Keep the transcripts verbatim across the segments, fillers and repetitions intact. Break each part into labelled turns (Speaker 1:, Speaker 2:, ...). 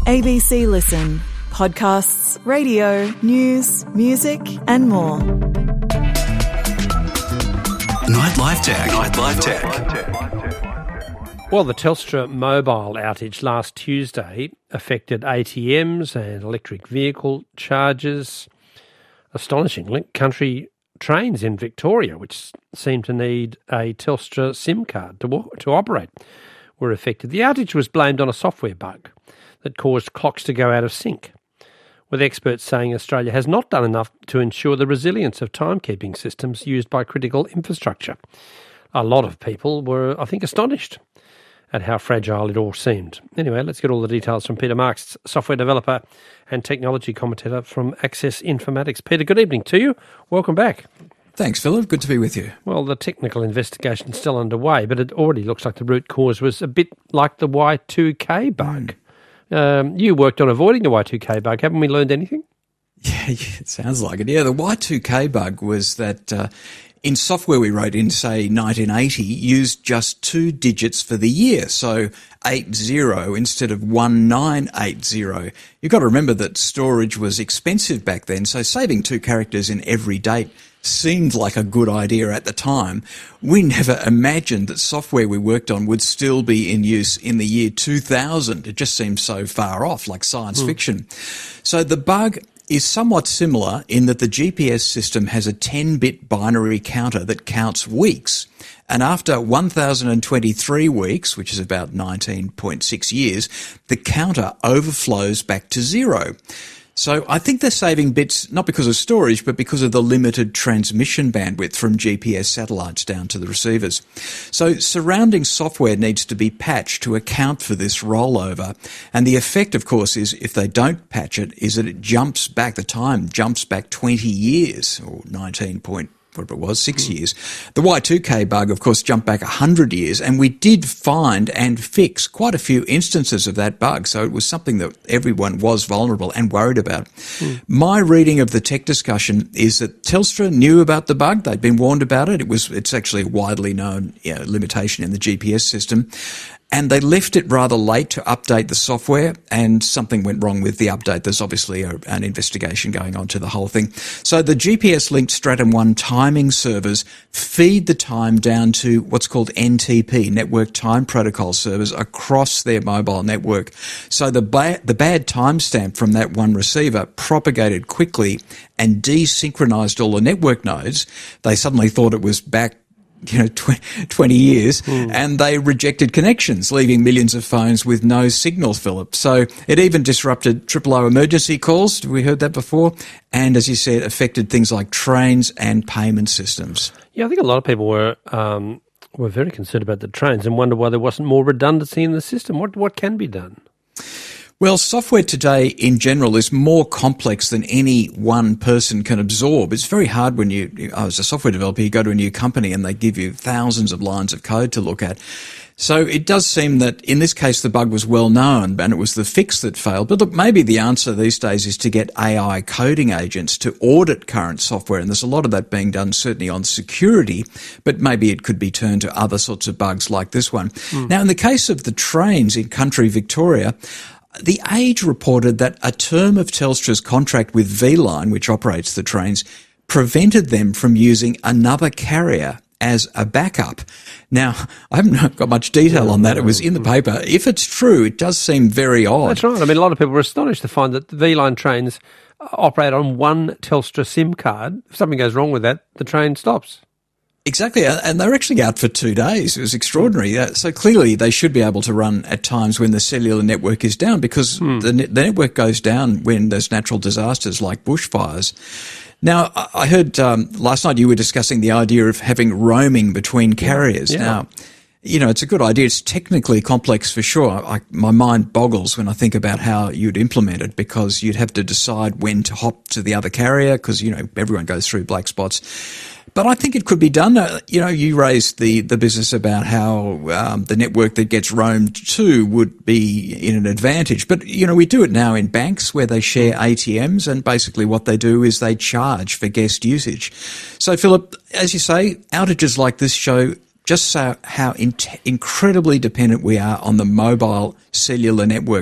Speaker 1: A B C Listen. Podcasts, radio, news, music and more.
Speaker 2: Nightlife Tech. Nightlife Tech.
Speaker 3: Well, the Telstra mobile outage last Tuesday affected A T Ms and electric vehicle chargers. Astonishingly, country trains in Victoria, which seem to need a Telstra SIM card to, to operate, were affected. The outage was blamed on a software bug that caused clocks to go out of sync, with experts saying Australia has not done enough to ensure the resilience of timekeeping systems used by critical infrastructure. A lot of people were, I think, astonished at how fragile it all seemed. Anyway, let's get all the details from Peter Marks, software developer and technology commentator from Access Informatics. Peter, good evening to you. Welcome back.
Speaker 4: Thanks, Philip. Good to be with you.
Speaker 3: Well, the technical investigation is still underway, but it already looks like the root cause was a bit like the Y two K bug. Mm. Um, you worked on avoiding the Y two K bug. Haven't we learned anything?
Speaker 4: Yeah, it sounds like it. Yeah, the Y two K bug was that uh, in software we wrote in, say, nineteen eighty, used just two digits for the year, so eight zero instead of one nine eight zero. You've got to remember that storage was expensive back then, so saving two characters in every date seemed like a good idea at the time. We never imagined that software we worked on would still be in use in the year two thousand. It just seemed so far off, like science mm. fiction. So the bug is somewhat similar in that the G P S system has a ten-bit binary counter that counts weeks. And after one thousand twenty-three weeks, which is about nineteen point six years, the counter overflows back to zero. So I think they're saving bits not because of storage, but because of the limited transmission bandwidth from G P S satellites down to the receivers. So surrounding software needs to be patched to account for this rollover. And the effect, of course, is if they don't patch it, is that it jumps back, the time jumps back twenty years, or nineteen point whatever it was, six years. The Y two K bug, of course, jumped back one hundred years, and we did find and fix quite a few instances of that bug, so it was something that everyone was vulnerable and worried about. Mm. My reading of the tech discussion is that Telstra knew about the bug. They'd been warned about it. It was, it's actually a widely known you know, limitation in the G P S system. And they left it rather late to update the software, and something went wrong with the update. There's obviously a, an investigation going on to the whole thing. So the G P S-linked Stratum one timing servers feed the time down to what's called N T P, Network Time Protocol servers, across their mobile network. So the, ba- the bad timestamp from that one receiver propagated quickly and desynchronized all the network nodes. They suddenly thought it was back you know, twenty years, mm. and they rejected connections, leaving millions of phones with no signal, Philip. So it even disrupted triple O emergency calls. We heard that before. And as you said, affected things like trains and payment systems.
Speaker 3: Yeah, I think a lot of people were um, were very concerned about the trains and wonder why there wasn't more redundancy in the system. What what can be done?
Speaker 4: Well, software today in general is more complex than any one person can absorb. It's very hard when you, as a software developer, you go to a new company and they give you thousands of lines of code to look at. So it does seem that in this case the bug was well known and it was the fix that failed. But look, maybe the answer these days is to get A I coding agents to audit current software. And there's a lot of that being done certainly on security, but maybe it could be turned to other sorts of bugs like this one. Mm. Now, in the case of the trains in country Victoria, The Age reported that a term of Telstra's contract with V-Line, which operates the trains, prevented them from using another carrier as a backup. Now, I haven't got much detail on that. It was in the paper. If it's true, it does seem very odd.
Speaker 3: That's right. I mean, a lot of people were astonished to find that the V-Line trains operate on one Telstra SIM card. If something goes wrong with that, the train stops.
Speaker 4: Exactly, and they were actually out for two days. It was extraordinary. So clearly they should be able to run at times when the cellular network is down, because hmm. the, the network goes down when there's natural disasters like bushfires. Now, I heard um, last night you were discussing the idea of having roaming between carriers.
Speaker 3: Yeah.
Speaker 4: Now, you know, it's a good idea. It's technically complex for sure. I, my mind boggles when I think about how you'd implement it, because you'd have to decide when to hop to the other carrier, because, you know, everyone goes through black spots. But I think it could be done. Uh, you know, you raised the, the business about how um, the network that gets roamed to would be in an advantage. But, you know, we do it now in banks where they share A T Ms, and basically what they do is they charge for guest usage. So, Philip, as you say, outages like this show just so how in- incredibly dependent we are on the mobile cellular network.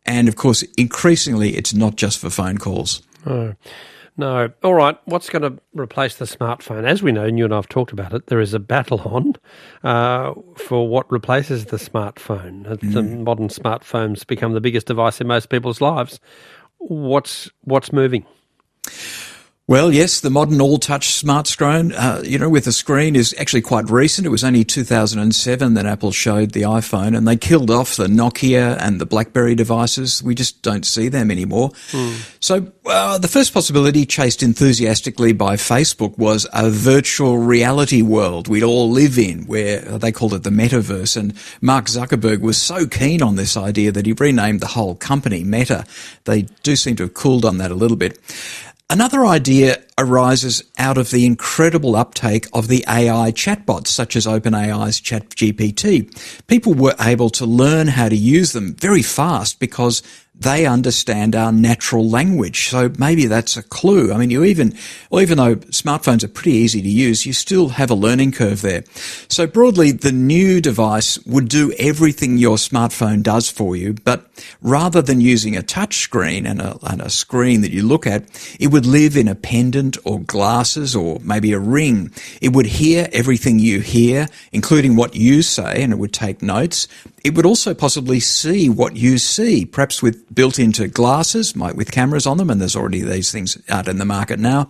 Speaker 4: And of course, increasingly, it's not just for phone calls.
Speaker 3: Oh. No. All right. What's going to replace the smartphone? As we know, and you and I have talked about it, there is a battle on uh, for what replaces the smartphone. Mm. The modern smartphones become the biggest device in most people's lives. What's what's moving?
Speaker 4: Well, yes, the modern all-touch smart screen, uh, you know, with a screen is actually quite recent. It was only two thousand seven that Apple showed the iPhone, and they killed off the Nokia and the BlackBerry devices. We just don't see them anymore. Mm. So uh, the first possibility, chased enthusiastically by Facebook, was a virtual reality world we'd all live in, where they called it the metaverse. And Mark Zuckerberg was so keen on this idea that he renamed the whole company Meta. They do seem to have cooled on that a little bit. Another idea arises out of the incredible uptake of the A I chatbots, such as OpenAI's ChatGPT. People were able to learn how to use them very fast because they understand our natural language. So maybe that's a clue. I mean, you even, well, even though smartphones are pretty easy to use, you still have a learning curve there. So broadly, the new device would do everything your smartphone does for you, but rather than using a touch screen and a, and a screen that you look at, it would live in a pendant or glasses or maybe a ring. It would hear everything you hear, including what you say, and it would take notes. It would also possibly see what you see, perhaps with built into glasses, might with cameras on them, and there's already these things out in the market now.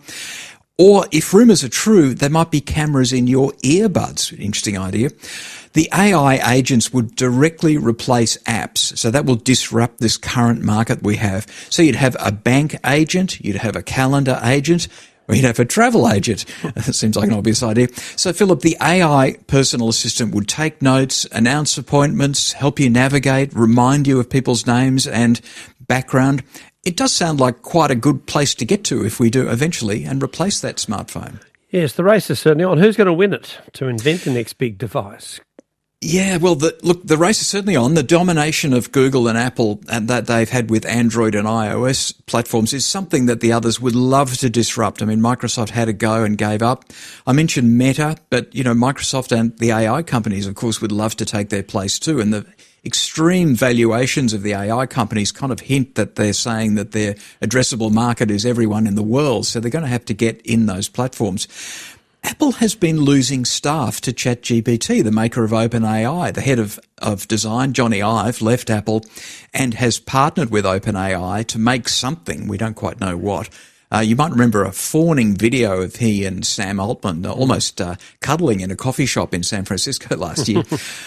Speaker 4: Or if rumours are true, there might be cameras in your earbuds. Interesting idea. The A I agents would directly replace apps, so that will disrupt this current market we have. So you'd have a bank agent, you'd have a calendar agent, or you'd have a travel agent. That seems like an obvious idea. So, Philip, the A I personal assistant would take notes, announce appointments, help you navigate, remind you of people's names and background. It does sound like quite a good place to get to if we do eventually and replace that smartphone.
Speaker 3: Yes, the race is certainly on. Who's going to win it to invent the next big device?
Speaker 4: Yeah, well, the, look, the race is certainly on. The domination of Google and Apple and that they've had with Android and iOS platforms is something that the others would love to disrupt. I mean, Microsoft had a go and gave up. I mentioned Meta, but, you know, Microsoft and the A I companies, of course, would love to take their place too. And the extreme valuations of the A I companies kind of hint that they're saying that their addressable market is everyone in the world. So they're going to have to get in those platforms. Apple has been losing staff to ChatGPT, the maker of OpenAI. The head of, of design, Johnny Ive, left Apple and has partnered with OpenAI to make something. We don't quite know what. Uh, you might remember a fawning video of he and Sam Altman almost uh, cuddling in a coffee shop in San Francisco last year.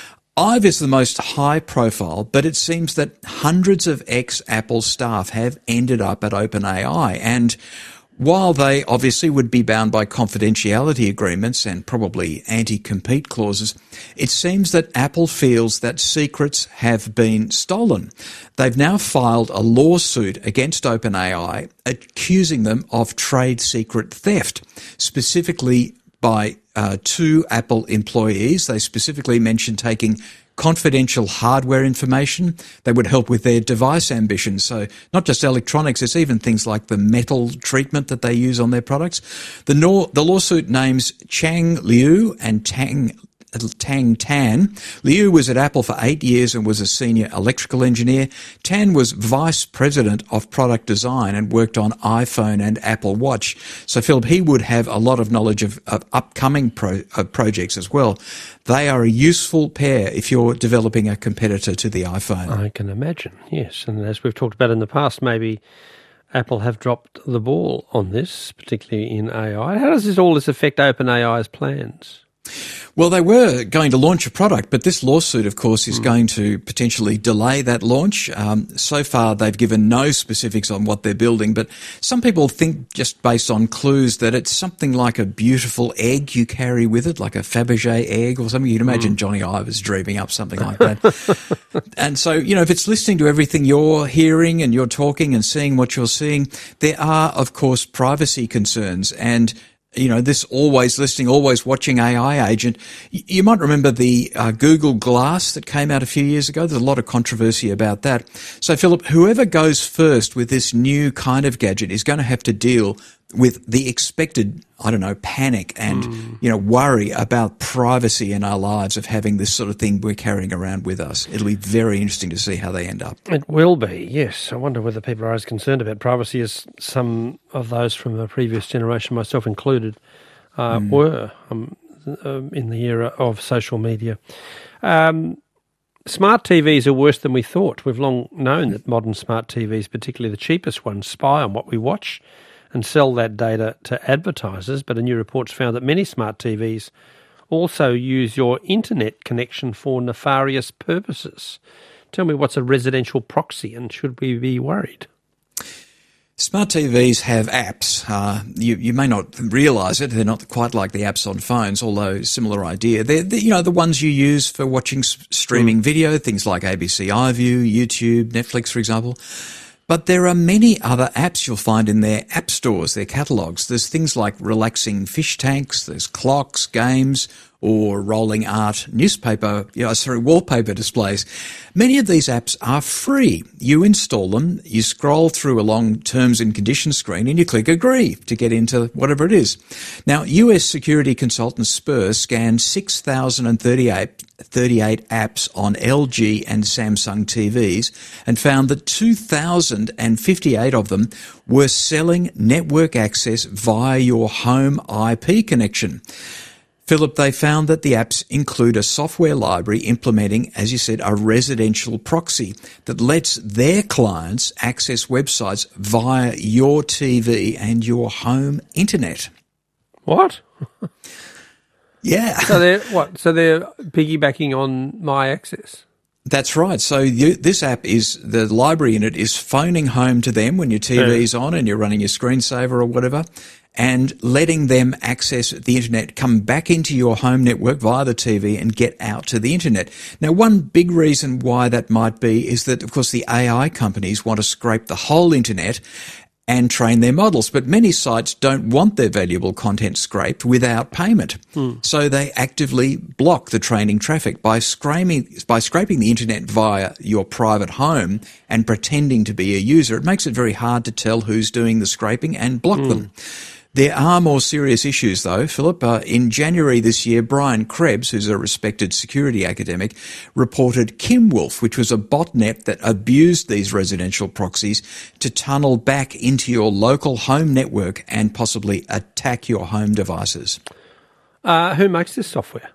Speaker 4: Ive is the most high profile, but it seems that hundreds of ex-Apple staff have ended up at OpenAI. And while they obviously would be bound by confidentiality agreements and probably anti-compete clauses, it seems that Apple feels that secrets have been stolen. They've now filed a lawsuit against OpenAI accusing them of trade secret theft, specifically by uh, two Apple employees. They specifically mentioned taking confidential hardware information that would help with their device ambitions. So not just electronics, it's even things like the metal treatment that they use on their products. The, no- the lawsuit names Chang Liu and Tang Tang Tan. Liu was at Apple for eight years and was a senior electrical engineer. Tan was vice president of product design and worked on iPhone and Apple Watch. So, Philip, he would have a lot of knowledge of, of upcoming pro, uh, projects as well. They are a useful pair if you're developing a competitor to the iPhone.
Speaker 3: I can imagine, yes. And as we've talked about in the past, maybe Apple have dropped the ball on this, particularly in A I. How does this all this affect OpenAI's plans?
Speaker 4: Well, they were going to launch a product, but this lawsuit, of course, is mm. going to potentially delay that launch. Um, so far, they've given no specifics on what they're building, but some people think, just based on clues, that it's something like a beautiful egg you carry with it, like a Fabergé egg or something. You'd imagine mm. Johnny Ive is dreaming up something like that. And so, you know, if it's listening to everything you're hearing and you're talking and seeing what you're seeing, there are, of course, privacy concerns. And you know, this always listening, always watching A I agent. You might remember the uh, Google Glass that came out a few years ago. There's a lot of controversy about that. So, Philip, whoever goes first with this new kind of gadget is going to have to deal with the expected, I don't know, panic and, mm. you know, worry about privacy in our lives of having this sort of thing we're carrying around with us. It'll be very interesting to see how they end up.
Speaker 3: It will be, yes. I wonder whether people are as concerned about privacy as some of those from the previous generation, myself included, uh, mm. were um, um, in the era of social media. Um, smart T Vs are worse than we thought. We've long known that modern smart T Vs, particularly the cheapest ones, spy on what we watch and sell that data to advertisers, but a new report's found that many smart T Vs also use your internet connection for nefarious purposes. Tell me, what's a residential proxy, and should we be worried?
Speaker 4: Smart T Vs have apps. Uh, you, you may not realise it. They're not quite like the apps on phones, although similar idea. They're, they're you know, the ones you use for watching s- streaming mm. video, things like A B C iView, YouTube, Netflix, for example. But there are many other apps you'll find in their app stores, their catalogues. There's things like relaxing fish tanks, there's clocks, games, or rolling art newspaper, you know, sorry, wallpaper displays. Many of these apps are free. You install them, you scroll through a long terms and conditions screen, and you click agree to get into whatever it is. Now, U S security consultant Spur scanned six thousand thirty-eight, thirty-eight apps on L G and Samsung T Vs and found that two thousand fifty-eight of them were selling network access via your home I P connection. Philip, they found that the apps include a software library implementing, as you said, a residential proxy that lets their clients access websites via your T V and your home internet.
Speaker 3: What?
Speaker 4: Yeah.
Speaker 3: So they're what? So they're piggybacking on my access.
Speaker 4: That's right. So you, this app is, the library in it is phoning home to them when your T V's yeah. on and you're running your screensaver or whatever, and letting them access the internet, come back into your home network via the T V and get out to the internet. Now, one big reason why that might be is that, of course, the A I companies want to scrape the whole internet and train their models. But many sites don't want their valuable content scraped without payment. Hmm. So they actively block the training traffic by scraping, by scraping the internet via your private home and pretending to be a user. It makes it very hard to tell who's doing the scraping and block hmm. them. There are more serious issues, though, Philip. Uh, in January this year, Brian Krebs, who's a respected security academic, reported Kimwolf, which was a botnet that abused these residential proxies to tunnel back into your local home network and possibly attack your home devices.
Speaker 3: Uh, who makes this software?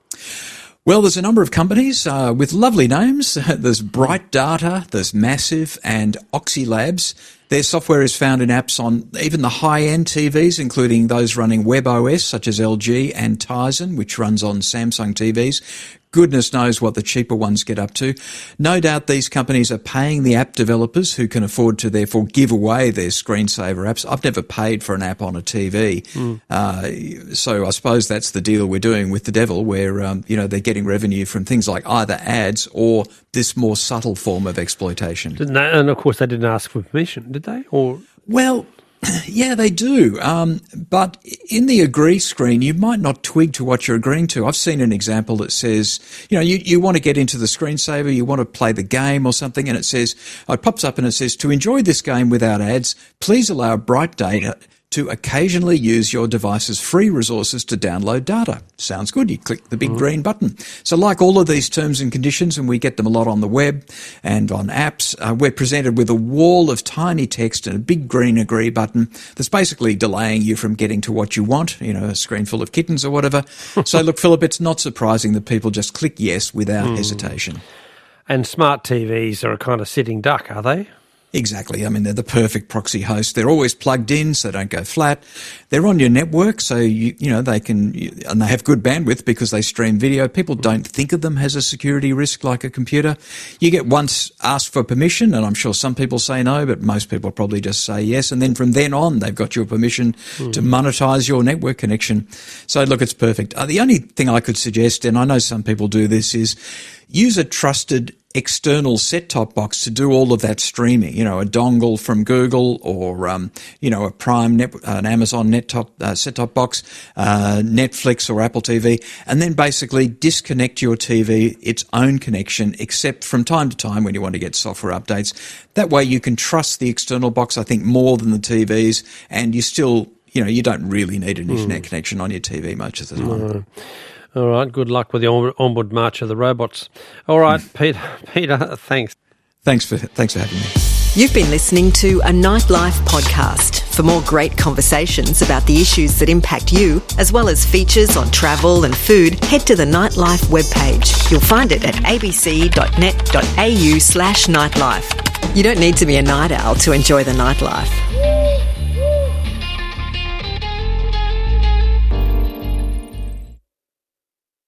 Speaker 4: Well, there's a number of companies uh, with lovely names. There's Bright Data, there's Massive, and Oxylabs. Their software is found in apps on even the high-end T Vs, including those running WebOS, such as L G, and Tizen, which runs on Samsung T Vs. Goodness knows what the cheaper ones get up to. No doubt these companies are paying the app developers who can afford to therefore give away their screensaver apps. I've never paid for an app on a T V. Mm. Uh, so I suppose that's the deal we're doing with the devil, where, um, you know, they're getting revenue from things like either ads or this more subtle form of exploitation.
Speaker 3: Didn't they, and of course they didn't ask for permission, did they? Or
Speaker 4: Well, yeah, they do. Um, but in the agree screen, you might not twig to what you're agreeing to. I've seen an example that says, you know, you, you want to get into the screensaver, you want to play the game or something, and it says, it pops up and it says, to enjoy this game without ads, please allow Bright Data to occasionally use your device's free resources to download data. Sounds good. You click the big mm. green button. So like all of these terms and conditions, and we get them a lot on the web and on apps, uh, we're presented with a wall of tiny text and a big green agree button that's basically delaying you from getting to what you want, you know, a screen full of kittens or whatever. So look, Philip, it's not surprising that people just click yes without mm. hesitation.
Speaker 3: And smart T Vs are a kind of sitting duck, are they?
Speaker 4: Exactly. I mean, they're the perfect proxy host. They're always plugged in, so they don't go flat. They're on your network, so you you know they can, and they have good bandwidth because they stream video. People don't think of them as a security risk like a computer. You get once asked for permission, and I'm sure some people say no, but most people probably just say yes, and then from then on, they've got your permission mm. to monetize your network connection. So look, it's perfect. Uh, the only thing I could suggest, and I know some people do this, is use a trusted external set-top box to do all of that streaming, you know, a dongle from Google or, um, you know, a Prime, net, an Amazon net-top, uh, set-top box, uh, Netflix or Apple T V, and then basically disconnect your T V, its own connection, except from time to time when you want to get software updates. That way you can trust the external box, I think, more than the T Vs, and you still you know, you don't really need an internet mm. connection on your T V much of the time.
Speaker 3: No. All right, good luck with the onward march of the robots. All right, mm. Peter, Peter, thanks.
Speaker 4: Thanks for thanks for having me.
Speaker 5: You've been listening to a Nightlife podcast. For more great conversations about the issues that impact you, as well as features on travel and food, head to the Nightlife webpage. You'll find it at abc.net.au slash nightlife. You don't need to be a night owl to enjoy the nightlife.